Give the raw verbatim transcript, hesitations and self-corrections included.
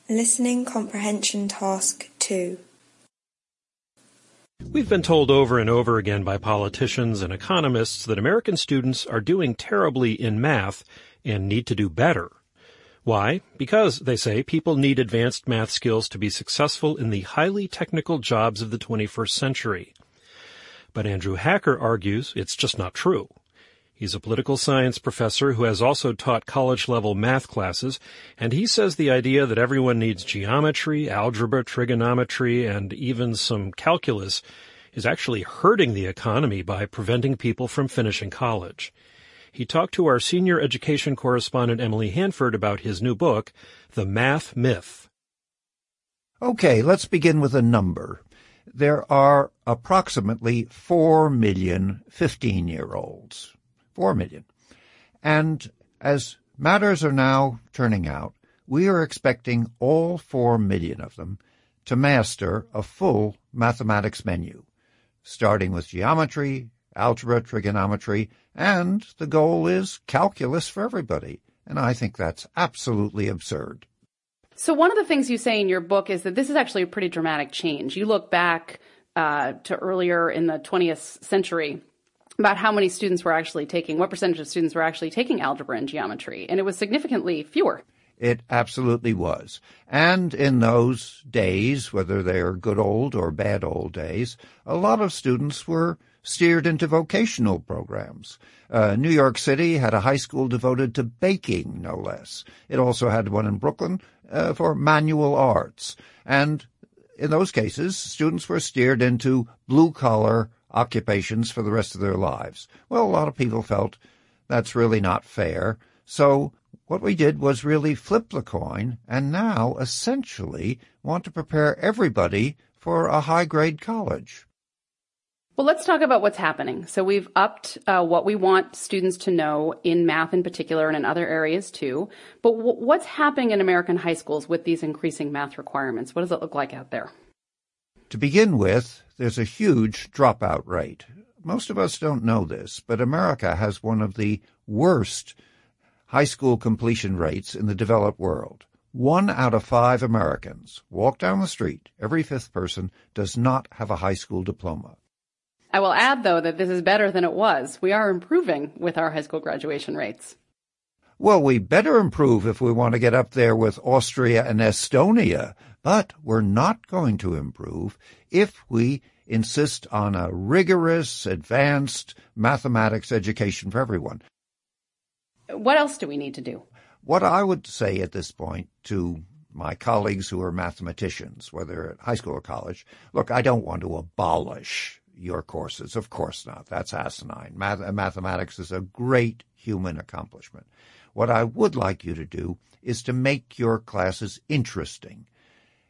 Listening Comprehension Task two. We've been told over and over again by politicians and economists that American students are doing terribly in math and need to do better. Why? Because, they say, people need advanced math skills to be successful in the highly technical jobs of the twenty-first century. But Andrew Hacker argues it's just not true. He's a political science professor who has also taught college-level math classes, and he says the idea that everyone needs geometry, algebra, trigonometry, and even some calculus is actually hurting the economy by preventing people from finishing college. He talked to our senior education correspondent Emily Hanford about his new book, The Math Myth. Okay, let's begin with a number. There are approximately four million fifteen-year-olds. Four million. And as matters are now turning out, we are expecting all four million of them to master a full mathematics menu, starting with geometry, algebra, trigonometry, and the goal is calculus for everybody. And I think that's absolutely absurd. So one of the things you say in your book is that this is actually a pretty dramatic change. You look back uh, to earlier in the twentieth century about how many students were actually taking, what percentage of students were actually taking algebra and geometry, and it was significantly fewer. It absolutely was. And in those days, whether they're good old or bad old days, a lot of students were steered into vocational programs. Uh, New York City had a high school devoted to baking, no less. It also had one in Brooklyn uh, for manual arts. And in those cases, students were steered into blue-collar occupations for the rest of their lives. Well, a lot of people felt that's really not fair. So what we did was really flip the coin and now essentially want to prepare everybody for a high-grade college. Well, let's talk about what's happening. So we've upped uh, what we want students to know in math in particular and in other areas too. But w- what's happening in American high schools with these increasing math requirements? What does it look like out there? To begin with, there's a huge dropout rate. Most of us don't know this, but America has one of the worst high school completion rates in the developed world. One out of five Americans walk down the street, every fifth person does not have a high school diploma. I will add, though, that this is better than it was. We are improving with our high school graduation rates. Well, we better improve if we want to get up there with Austria and Estonia, but we're not going to improve if we insist on a rigorous, advanced mathematics education for everyone. What else do we need to do? What I would say at this point to my colleagues who are mathematicians, whether at high school or college, look, I don't want to abolish your courses. Of course not. That's asinine. Math- mathematics is a great human accomplishment. What I would like you to do is to make your classes interesting.